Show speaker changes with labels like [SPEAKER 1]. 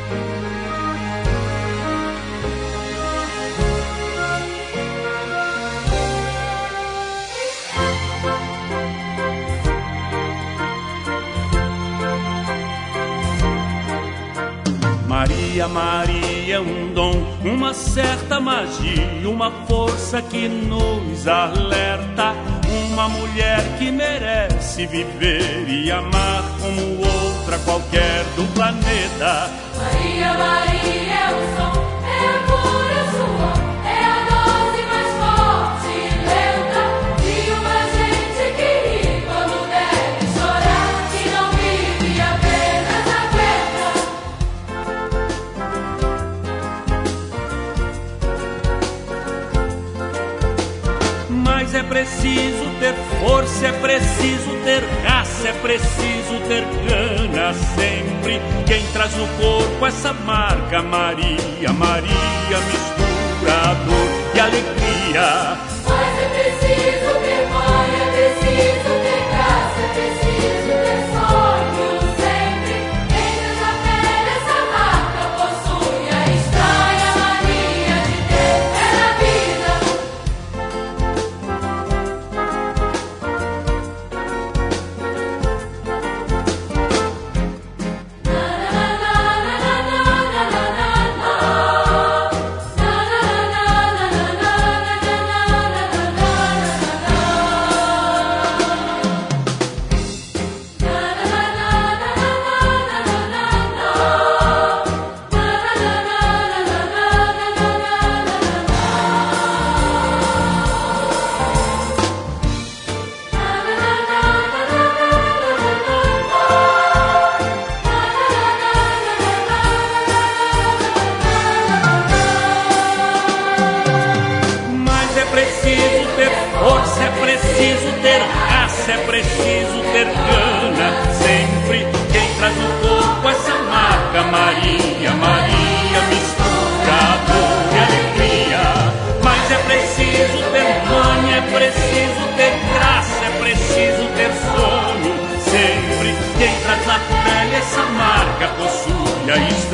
[SPEAKER 1] Maria, Maria é um dom, uma certa magia, uma força que nos alerta. Uma mulher que merece viver e amar como outra qualquer do planeta.
[SPEAKER 2] Maria, Maria é o som, é amor, é suor, é a dose mais forte e lenta de uma gente que ri quando deve chorar, que não vive, apenas aguenta.
[SPEAKER 1] Mas é preciso ter força, é preciso ter raça, é preciso ter gana sempre. Quem traz no corpo essa marca, Maria, Maria, mistura a dor e alegria.
[SPEAKER 2] Mas é preciso ter mãe, é preciso ter graça, é preciso ter sonho sempre. Quem traz na pele essa marca possui a estranha mania de ter fé na vida.
[SPEAKER 1] Força, é preciso ter raça, é preciso ter gana sempre. Quem traz no corpo essa marca, Maria, Maria, mistura a dor e alegria. Mas é preciso ter mãe, é preciso ter graça, é preciso ter sonho sempre. Quem traz na pele essa marca possui a